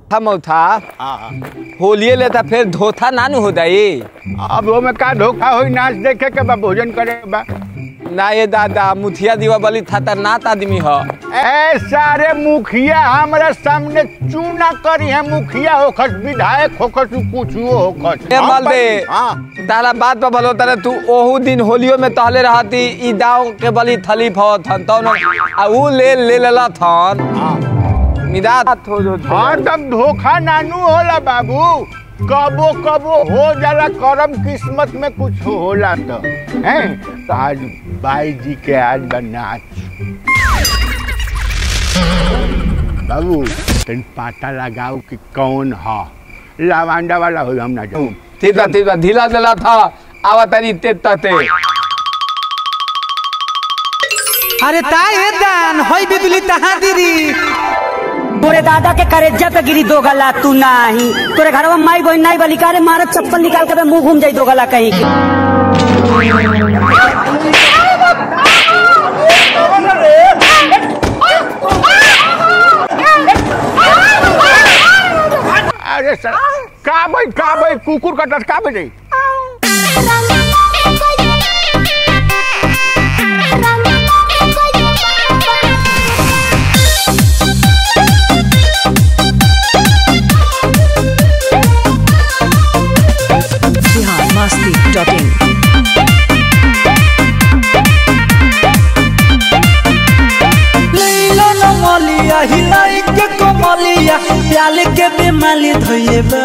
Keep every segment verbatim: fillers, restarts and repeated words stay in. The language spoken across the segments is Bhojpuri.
मौथा होलिये लेता फिर धोथा नानू हो जाई। अब वो में का धोखा होई नाच देखे के बा भोजन करे बा ना ये दादा मुखिया दीपावली खतरनाक आदमी हो। ए सारे मुखिया हमारे सामने चूना करी है मुखिया होखस विधायक होखस कुछ होखस ए माल दे तारा बात पर भलो तारे तू ओहू दिन होलियो में तहले रहती ई दाव के बली थली फौत हन तो आ ऊ ले ले लेला थन मिदात हो जो हां तब धोखा नानू होला बाबू कबो कबो हो जाला करम किस्मत में कुछ होला तो हैं तो आज बाई जी के आज नाच बाबू तन पता लगाओ कि कौन है लावांडा वाला हो हम ना जाऊं ठीक बा ठीक बा ढीला देला था आवा तनी ते तते अरे ताए दान होई बिदुली तहां दिरी तोरे दादा के करेजा पे गिरी दो गला तू नाही तोरे घर में माई बहन नहीं वाली कारे मारे चप्पल निकाल के मुंह घूम जाई दो गला कहीं के। अरे सर का भाई का भाई कुकुर का टस का बजे हिलाई के कमलिया प्याल के बेमाली धइले बा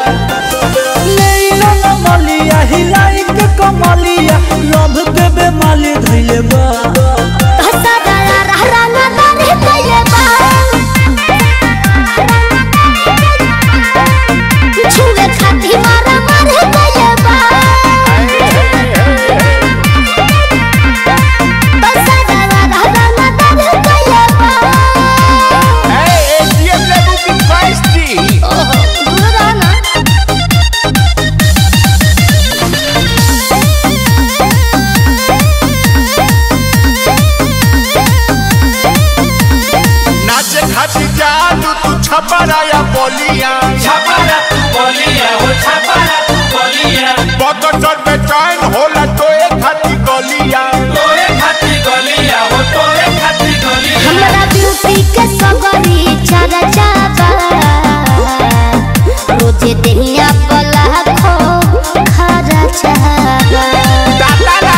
लेलो न मलिया हिलाई के कमलिया लभ के बेमाली धइले बा हसा दया रहरा न रे धइले बा छुले खाती मारा मारे धइले बा हसा दया रहरा न रे धइले बा छपरा या बोलिया छपरा तू बोलिया हो छपरा तू बोलिया बकचर में चैन होला तो एक खाती गलिया तोरे खाती गलिया हो तोरे खाती गलिया हमरा ब्यूटी के सगरी चरा जाबा रोजे देहिया पला खो खरा चाबा दादा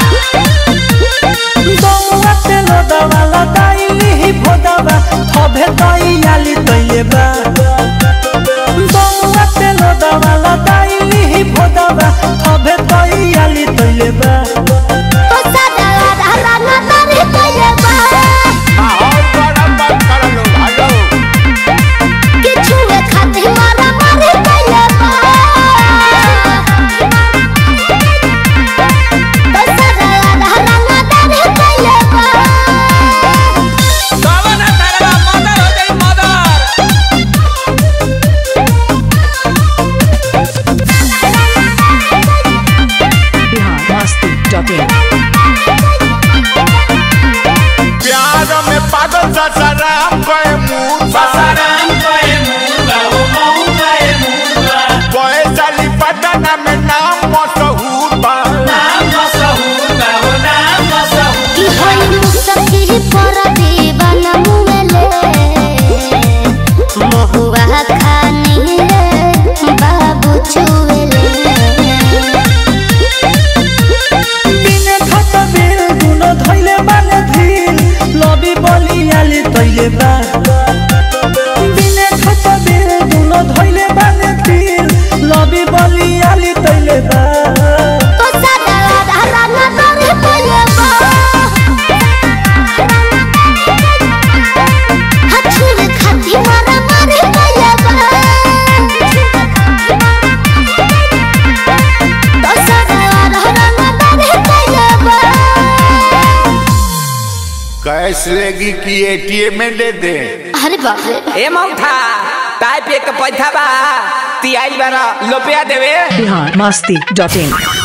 दोवा ते लो दवाला दाइली भोदवा थबे तैयाली तइले बा दोवा ते लो दवाला दाइली भोदवा थबे तैयाली तइले बा तो सदा रहरा न रे धइले बा और बड़ा बात कर लो भालो किछु खाती मारा मारे धइले बा तो सदा रहरा न रे धइले बा कवन तारा मदर हो जाई मदर प्यार में पागल ससराम गए मुंह ससराम कहे मुर्गा हो महू कहे मुर्गा पैसाली पटना में नाम मशहूर बा नाम मशहूर बा हो नाम मशहूर कि होई मुसकी पर दीवाना मुले महुआ खानी रे बाबू छुएले बिने खत बिल गुनो धइले बाले धील लबी बलियाली तइले बा बिने खत बिल गुनो धइले बाले धील लबी बलियाली तइले बा तो सदा रहरा न रे धइले बा हछुले खाती मारा मारे धइले बा तो सदा रहरा न रे धइले बा कैश लेगी कि एटीएम में दे दे अरे बाप रे ए मौथा टाइप एक पैसा बा ती आई बारा लोपिया देवे बिहार मस्ती डॉट इन